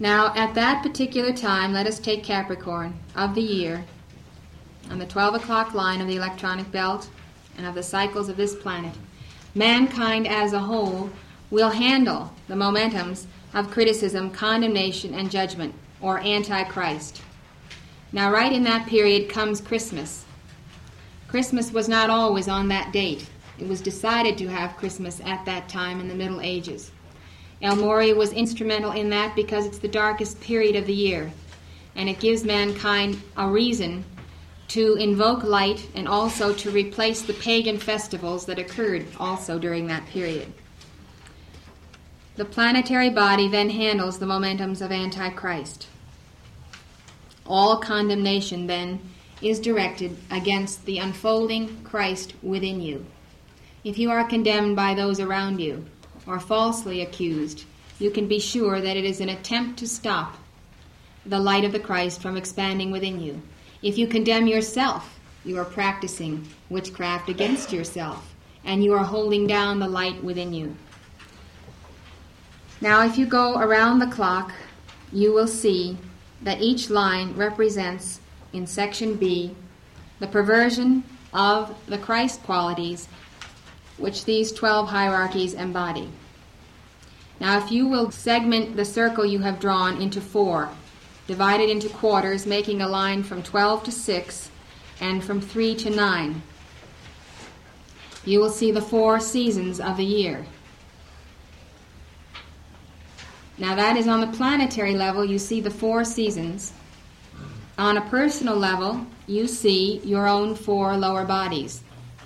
Now, at that particular time, let us take Capricorn of the year, on the 12 o'clock line of the electronic belt and of the cycles of this planet. Mankind as a whole will handle the momentums of criticism, condemnation, and judgment, or Antichrist. Now, right in that period comes Christmas. Christmas was not always on that date. It was decided to have Christmas at that time in the Middle Ages. El Morya was instrumental in that because it's the darkest period of the year, and it gives mankind a reason to invoke light and also to replace the pagan festivals that occurred also during that period. The planetary body then handles the momentums of Antichrist. All condemnation then is directed against the unfolding Christ within you. If you are condemned by those around you, or falsely accused, you can be sure that it is an attempt to stop the light of the Christ from expanding within you. If you condemn yourself, you are practicing witchcraft against yourself, and you are holding down the light within you. Now, if you go around the clock, you will see that each line represents, in section B, the perversion of the Christ qualities which these 12 hierarchies embody. Now, if you will segment the circle you have drawn into 4, divided into quarters, making a line from 12 to 6 and from 3 to 9, you will see the 4 seasons of the year. Now, that is on the planetary level. You see the 4 seasons. On a personal level, you see your own 4 lower bodies.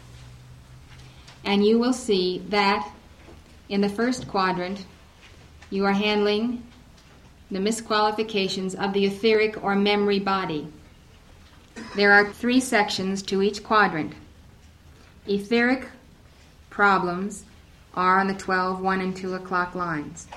And you will see that in the first quadrant, you are handling the misqualifications of the etheric or memory body. There are 3 sections to each quadrant. Etheric problems are on the 12, 1, and 2 o'clock lines.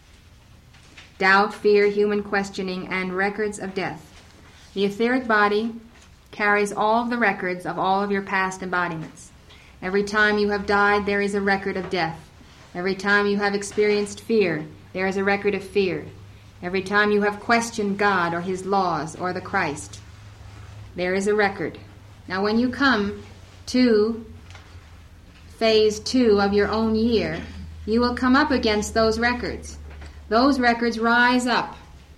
Doubt, fear, human questioning, and records of death. The etheric body carries all of the records of all of your past embodiments. Every time you have died, there is a record of death. Every time you have experienced fear, there is a record of fear. Every time you have questioned God or His laws or the Christ, there is a record. Now, when you come to phase 2 of your own year, you will come up against those records. Those records rise up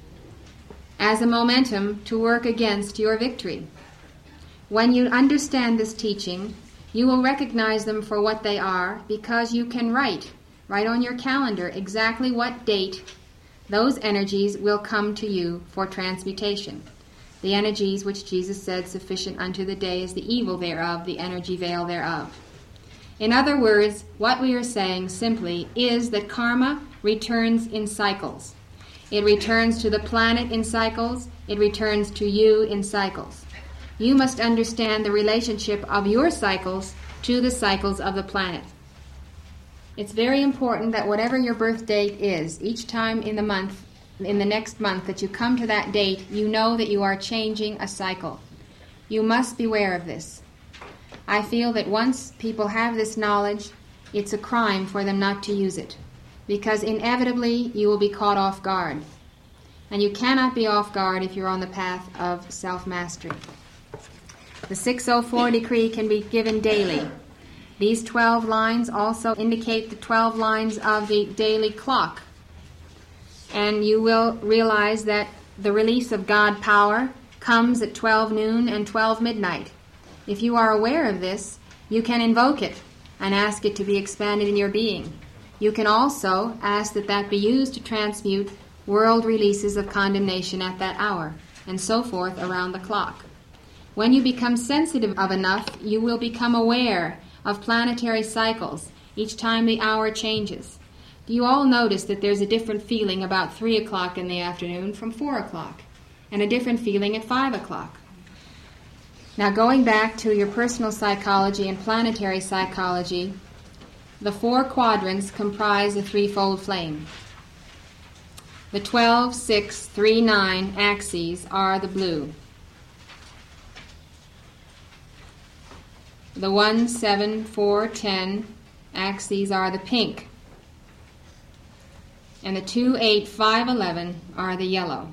as a momentum to work against your victory. When you understand this teaching, you will recognize them for what they are because you can write on your calendar exactly what date those energies will come to you for transmutation. The energies which Jesus said, sufficient unto the day is the evil thereof, the energy veil thereof. In other words, what we are saying simply is that karma returns in cycles. It returns to the planet in cycles. It returns to you in cycles. You must understand the relationship of your cycles to the cycles of the planet. It's very important that whatever your birth date is, each time in the next month that you come to that date, you know that you are changing a cycle. You must beware of this. I feel that once people have this knowledge, it's a crime for them not to use it, because inevitably you will be caught off guard. And you cannot be off guard if you're on the path of self-mastery. The 604 decree can be given daily. These 12 lines also indicate the 12 lines of the daily clock. And you will realize that the release of God power comes at 12 noon and 12 midnight. If you are aware of this, you can invoke it and ask it to be expanded in your being. You can also ask that that be used to transmute world releases of condemnation at that hour, and so forth around the clock. When you become sensitive enough, you will become aware of planetary cycles each time the hour changes. You all notice that there's a different feeling about 3 o'clock in the afternoon from 4 o'clock, and a different feeling at 5 o'clock. Now, going back to your personal psychology and planetary psychology, the 4 quadrants comprise a threefold flame. The 12, 6, 3, 9 axes are the blue. The 1, 7, 4, 10 axes are the pink. and the 2, 8, 5, 11 are the yellow.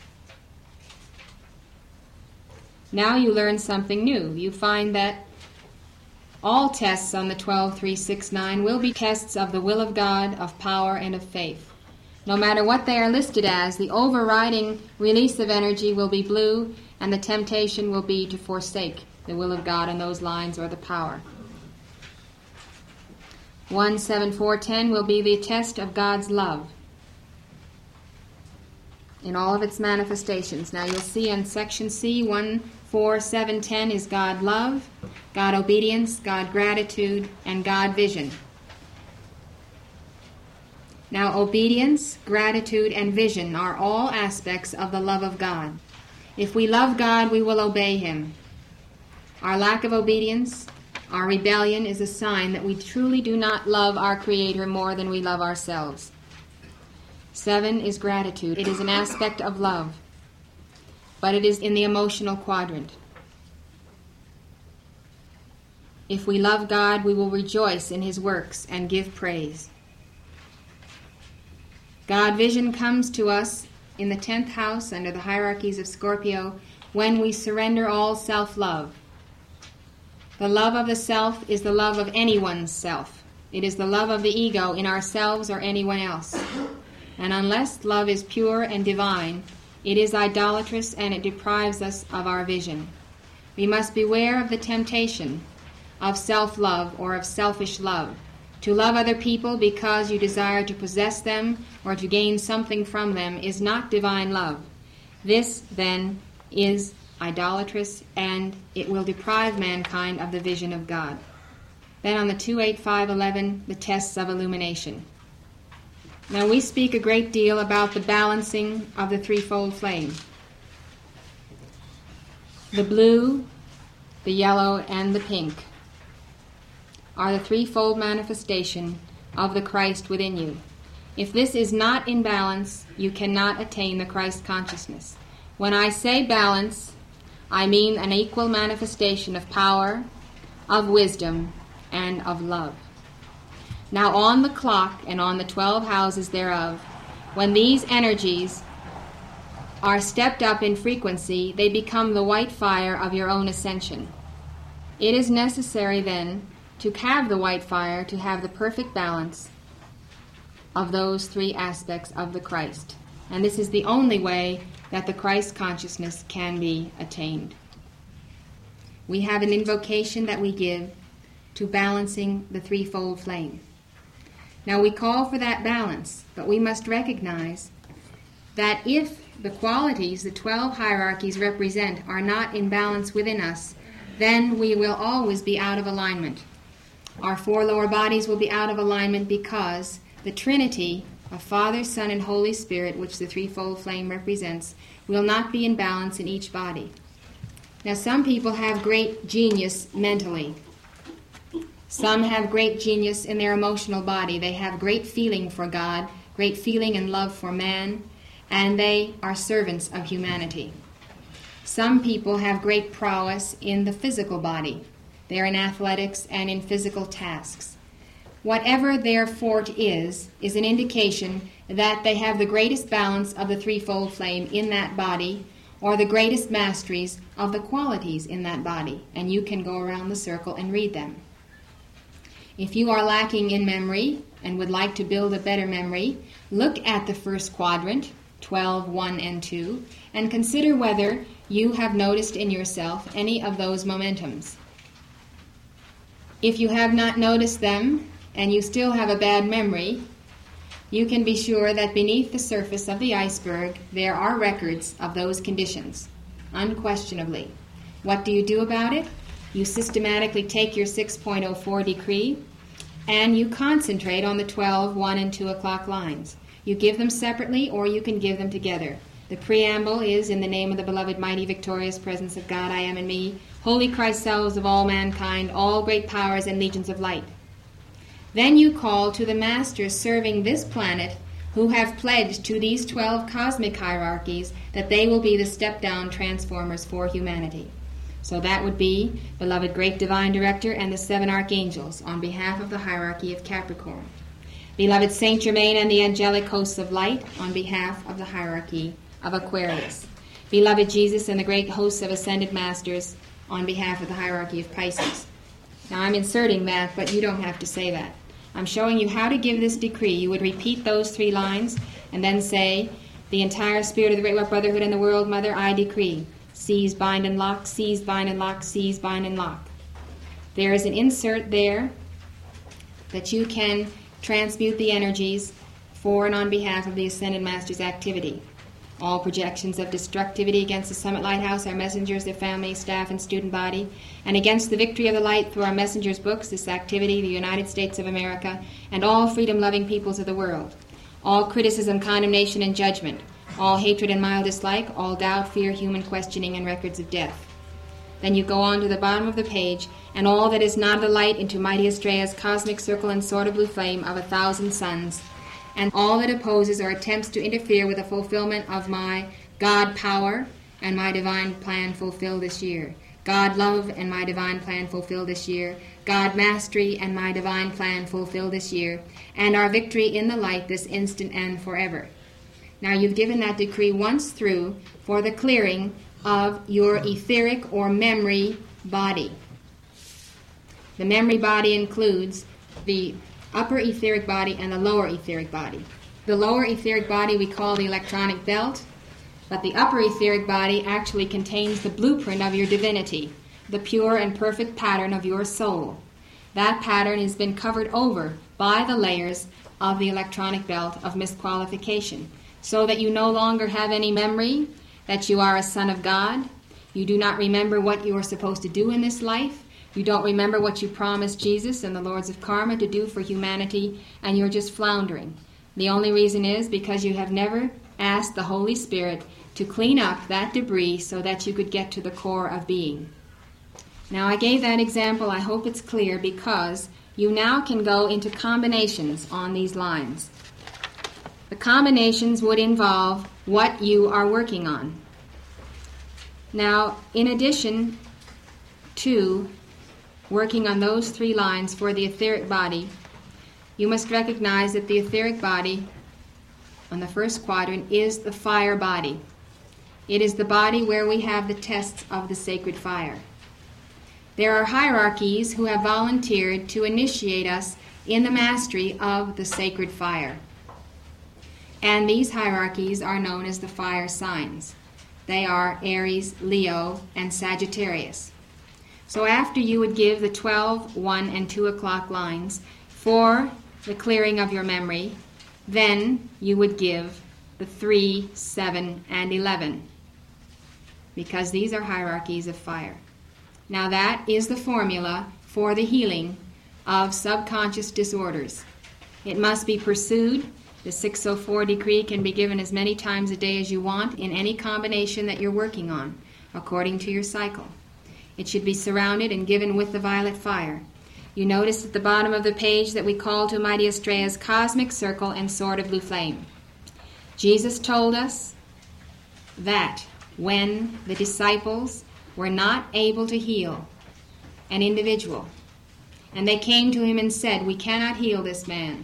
Now you learn something new. You find that all tests on the 12, 3, 6, 9 will be tests of the will of God, of power, and of faith. No matter what they are listed as, the overriding release of energy will be blue, and the temptation will be to forsake the will of God on those lines or the power. 1, 7, 4, 10 will be the test of God's love in all of its manifestations. Now you'll see in section C, 1, 4, 7, 10 is God love, God obedience, God gratitude, and God vision. Now obedience, gratitude, and vision are all aspects of the love of God. If we love God, we will obey Him. Our lack of obedience, our rebellion, is a sign that we truly do not love our Creator more than we love ourselves. 7 is gratitude. It is an aspect of love, but it is in the emotional quadrant. If we love God, we will rejoice in His works and give praise. God vision comes to us in the 10th house under the hierarchies of Scorpio when we surrender all self-love. The love of the self is the love of anyone's self. It is the love of the ego in ourselves or anyone else. And unless love is pure and divine, it is idolatrous and it deprives us of our vision. We must beware of the temptation of self-love or of selfish love. To love other people because you desire to possess them or to gain something from them is not divine love. This, then, is idolatrous, and it will deprive mankind of the vision of God. Then on the 2, 8, 5, 11, the tests of illumination. Now we speak a great deal about the balancing of the threefold flame. The blue, the yellow, and the pink are the threefold manifestation of the Christ within you. If this is not in balance, you cannot attain the Christ consciousness. When I say balance, I mean an equal manifestation of power, of wisdom, and of love. Now on the clock and on the 12 houses thereof, when these energies are stepped up in frequency, they become the white fire of your own ascension. It is necessary then to have the white fire to have the perfect balance of those three aspects of the Christ. And this is the only way that the Christ consciousness can be attained. We have an invocation that we give to balancing the threefold flame. Now we call for that balance, but we must recognize that if the qualities the 12 hierarchies represent are not in balance within us, then we will always be out of alignment. Our 4 lower bodies will be out of alignment because the Trinity of Father, Son, and Holy Spirit, which the threefold flame represents, will not be in balance in each body. Now some people have great genius mentally. Some have great genius in their emotional body. They have great feeling for God, great feeling and love for man, and they are servants of humanity. Some people have great prowess in the physical body. They are in athletics and in physical tasks. Whatever their forte is an indication that they have the greatest balance of the threefold flame in that body, or the greatest masteries of the qualities in that body, and you can go around the circle and read them. If you are lacking in memory and would like to build a better memory, look at the first quadrant, 12, 1, and 2, and consider whether you have noticed in yourself any of those momentums. If you have not noticed them, and you still have a bad memory, you can be sure that beneath the surface of the iceberg there are records of those conditions, unquestionably. What do you do about it? You systematically take your 6.04 decree and you concentrate on the 12, 1, and 2 o'clock lines. You give them separately or you can give them together. The preamble is, in the name of the beloved, mighty, victorious presence of God, I am in me, holy Christ selves of all mankind, all great powers and legions of light. Then you call to the masters serving this planet who have pledged to these 12 cosmic hierarchies that they will be the step-down transformers for humanity. So that would be beloved great divine director and the 7 archangels on behalf of the hierarchy of Capricorn. Beloved Saint Germain and the angelic hosts of light on behalf of the hierarchy of Aquarius. Beloved Jesus and the great hosts of ascended masters on behalf of the hierarchy of Pisces. Now I'm inserting that, but you don't have to say that. I'm showing you how to give this decree. You would repeat those 3 lines and then say, the entire spirit of the Great White Brotherhood and the World Mother, I decree. Seize, bind, and lock, seize, bind, and lock, seize, bind, and lock. There is an insert there that you can transmute the energies for and on behalf of the Ascended Master's activity. All projections of destructivity against the Summit Lighthouse, our messengers, their families, staff, and student body, and against the victory of the light through our messengers' books, this activity, the United States of America, and all freedom-loving peoples of the world. All criticism, condemnation, and judgment, all hatred and mild dislike, all doubt, fear, human questioning, and records of death. Then you go on to the bottom of the page, and all that is not of the light into mighty Astrea's cosmic circle and sword of blue flame of 1,000 suns, and all that opposes or attempts to interfere with the fulfillment of my God power and my divine plan fulfilled this year. God love and my divine plan fulfilled this year. God mastery and my divine plan fulfilled this year. And our victory in the light this instant and forever. Now you've given that decree once through for the clearing of your etheric or memory body. The memory body includes the upper etheric body and the lower etheric body. The lower etheric body we call the electronic belt, but the upper etheric body actually contains the blueprint of your divinity, the pure and perfect pattern of your soul. That pattern has been covered over by the layers of the electronic belt of misqualification, so that you no longer have any memory that you are a son of God. You do not remember what you are supposed to do in this life. You don't remember what you promised Jesus and the Lords of Karma to do for humanity, and you're just floundering. The only reason is because you have never asked the Holy Spirit to clean up that debris so that you could get to the core of being. Now, I gave that example. I hope it's clear, because you now can go into combinations on these lines. The combinations would involve what you are working on. Now, in addition to working on those 3 lines for the etheric body, you must recognize that the etheric body on the first quadrant is the fire body. It is the body where we have the tests of the sacred fire. There are hierarchies who have volunteered to initiate us in the mastery of the sacred fire. And these hierarchies are known as the fire signs. They are Aries, Leo, and Sagittarius. So after you would give the 12, 1, and 2 o'clock lines for the clearing of your memory, then you would give the 3, 7, and 11, because these are hierarchies of fire. Now that is the formula for the healing of subconscious disorders. It must be pursued. The 604 decree can be given as many times a day as you want in any combination that you're working on, according to your cycle. It should be surrounded and given with the violet fire. You notice at the bottom of the page that we call to mighty Astrea's cosmic circle and sword of blue flame. Jesus told us that when the disciples were not able to heal an individual, and they came to him and said, "We cannot heal this man,"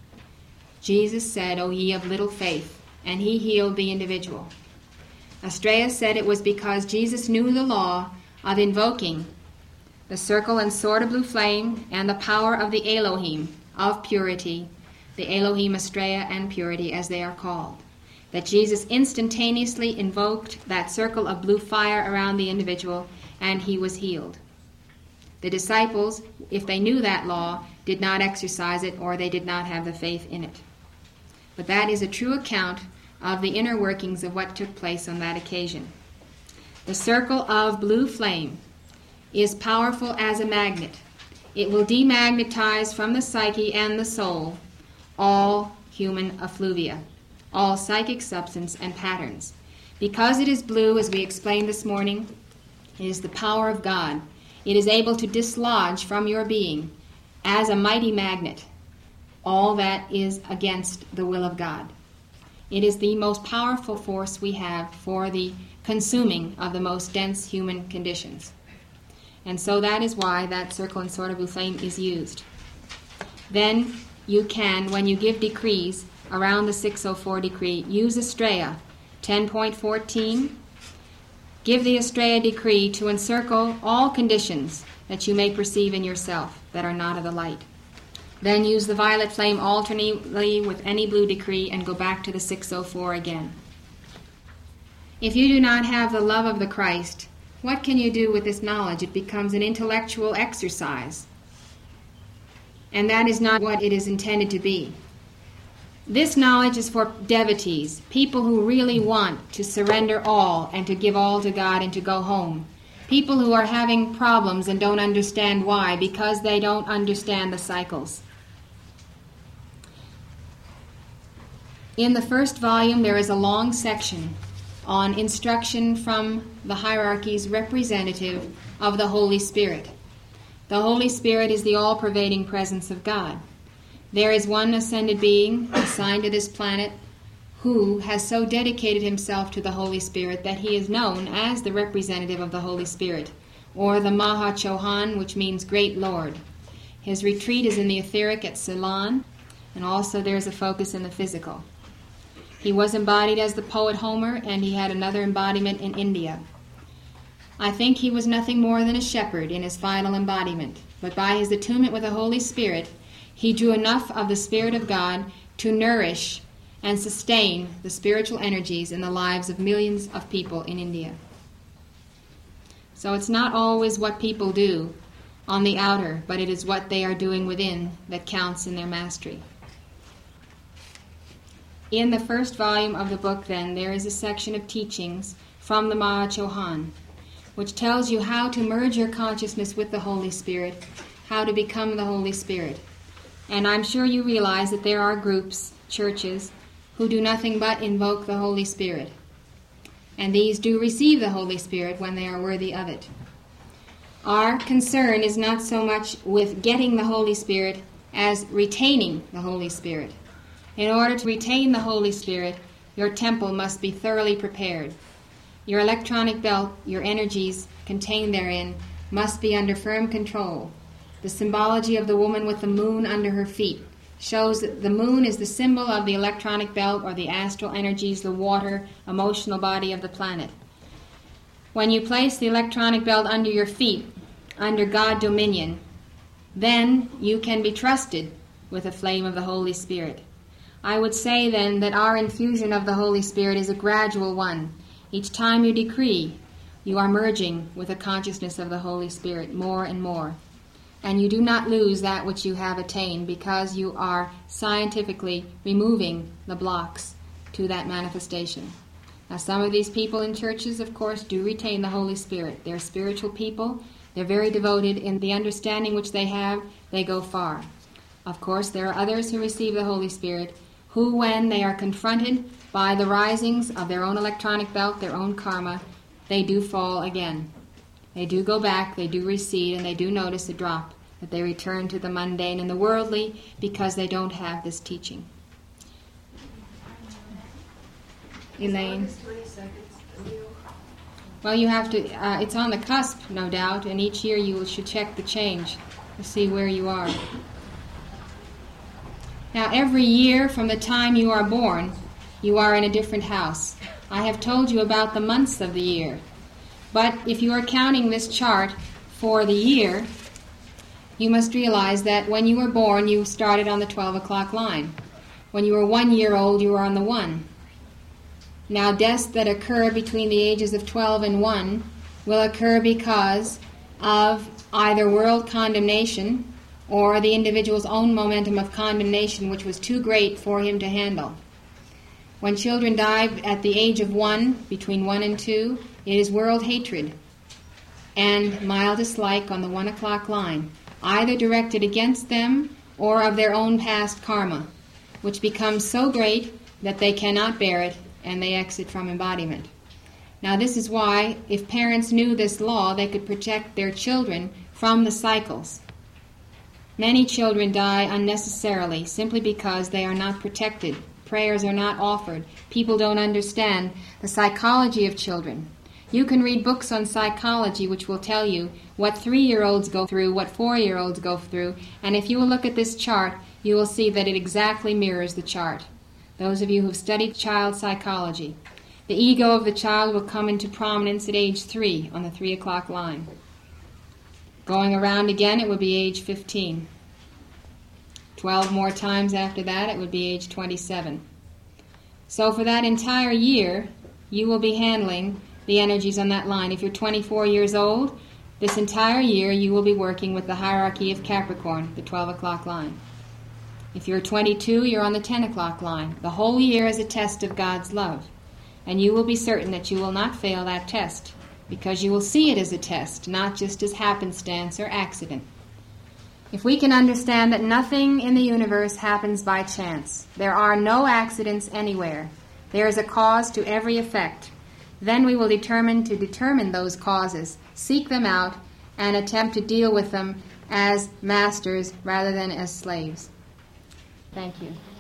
Jesus said, "O ye of little faith," and he healed the individual. Astrea said it was because Jesus knew the law of invoking the circle and sword of blue flame and the power of the Elohim of purity, the Elohim Astrea and purity as they are called, that Jesus instantaneously invoked that circle of blue fire around the individual and he was healed. The disciples, if they knew that law, did not exercise it, or they did not have the faith in it. But that is a true account of the inner workings of what took place on that occasion. The circle of blue flame is powerful as a magnet. It will demagnetize from the psyche and the soul all human effluvia, all psychic substance and patterns. Because it is blue, as we explained this morning, it is the power of God. It is able to dislodge from your being, as a mighty magnet, all that is against the will of God. It is the most powerful force we have for the consuming of the most dense human conditions. And so that is why that circle and sword of blue flame is used. Then you can, when you give decrees around the 604 decree, use Astraea 10.14. Give the Astraea decree to encircle all conditions that you may perceive in yourself that are not of the light. Then use the violet flame alternately with any blue decree and go back to the 604 again. If you do not have the love of the Christ, what can you do with this knowledge? It becomes an intellectual exercise. And that is not what it is intended to be. This knowledge is for devotees, people who really want to surrender all and to give all to God and to go home. People who are having problems and don't understand why, because they don't understand the cycles. In the first volume, there is a long section on instruction from the hierarchy's representative of the Holy Spirit. The Holy Spirit is the all-pervading presence of God. There is one ascended being assigned to this planet who has so dedicated himself to the Holy Spirit that he is known as the representative of the Holy Spirit, or the Maha Chohan, which means Great Lord. His retreat is in the etheric at Ceylon, and also there is a focus in the physical. He was embodied as the poet Homer, and he had another embodiment in India. I think he was nothing more than a shepherd in his final embodiment, but by his attunement with the Holy Spirit, he drew enough of the Spirit of God to nourish and sustain the spiritual energies in the lives of millions of people in India. So it's not always what people do on the outer, but it is what they are doing within that counts in their mastery. In the first volume of the book, then, there is a section of teachings from the Maha Chohan, which tells you how to merge your consciousness with the Holy Spirit, how to become the Holy Spirit. And I'm sure you realize that there are groups, churches, who do nothing but invoke the Holy Spirit. And these do receive the Holy Spirit when they are worthy of it. Our concern is not so much with getting the Holy Spirit as retaining the Holy Spirit. In order to retain the Holy Spirit, your temple must be thoroughly prepared. Your electronic belt, your energies contained therein, must be under firm control. The symbology of the woman with the moon under her feet shows that the moon is the symbol of the electronic belt or the astral energies, the water, emotional body of the planet. When you place the electronic belt under your feet, under God dominion, then you can be trusted with the flame of the Holy Spirit. I would say then that our infusion of the Holy Spirit is a gradual one. Each time you decree, you are merging with the consciousness of the Holy Spirit more and more. And you do not lose that which you have attained because you are scientifically removing the blocks to that manifestation. Now, some of these people in churches, of course, do retain the Holy Spirit. They're spiritual people. They're very devoted in the understanding which they have. They go far. Of course, there are others who receive the Holy Spirit who, when they are confronted by the risings of their own electronic belt, their own karma, they do fall again. They do go back, they do recede, and they do notice a drop, that they return to the mundane and the worldly because they don't have this teaching. Elaine? Well, you have to, it's on the cusp, no doubt, and each year you should check the change to see where you are. Now, every year from the time you are born, you are in a different house. I have told you about the months of the year. But if you are counting this chart for the year, you must realize that when you were born, you started on the 12 o'clock line. When you were 1 year old, you were on the 1. Now, deaths that occur between the ages of 12 and 1 will occur because of either world condemnation or the individual's own momentum of condemnation, which was too great for him to handle. When children die at the age of 1, between 1 and 2, it is world hatred and mild dislike on the 1 o'clock line, either directed against them or of their own past karma, which becomes so great that they cannot bear it and they exit from embodiment. Now, this is why, if parents knew this law, they could protect their children from the cycles. Many children die unnecessarily simply because they are not protected. Prayers are not offered. People don't understand the psychology of children. You can read books on psychology which will tell you what 3-year-olds go through, what 4-year-olds go through, and if you will look at this chart, you will see that it exactly mirrors the chart. Those of you who've studied child psychology, the ego of the child will come into prominence at age 3 on the 3 o'clock line. Going around again, it would be age 15. 12 more times after that, it would be age 27. So for that entire year, you will be handling the energies on that line. If you're 24 years old, this entire year you will be working with the hierarchy of Capricorn, the 12 o'clock line. If you're 22, you're on the 10 o'clock line. The whole year is a test of God's love. And you will be certain that you will not fail that test, because you will see it as a test, not just as happenstance or accident. If we can understand that nothing in the universe happens by chance, there are no accidents anywhere, there is a cause to every effect, then we will determine those causes, seek them out, and attempt to deal with them as masters rather than as slaves. Thank you.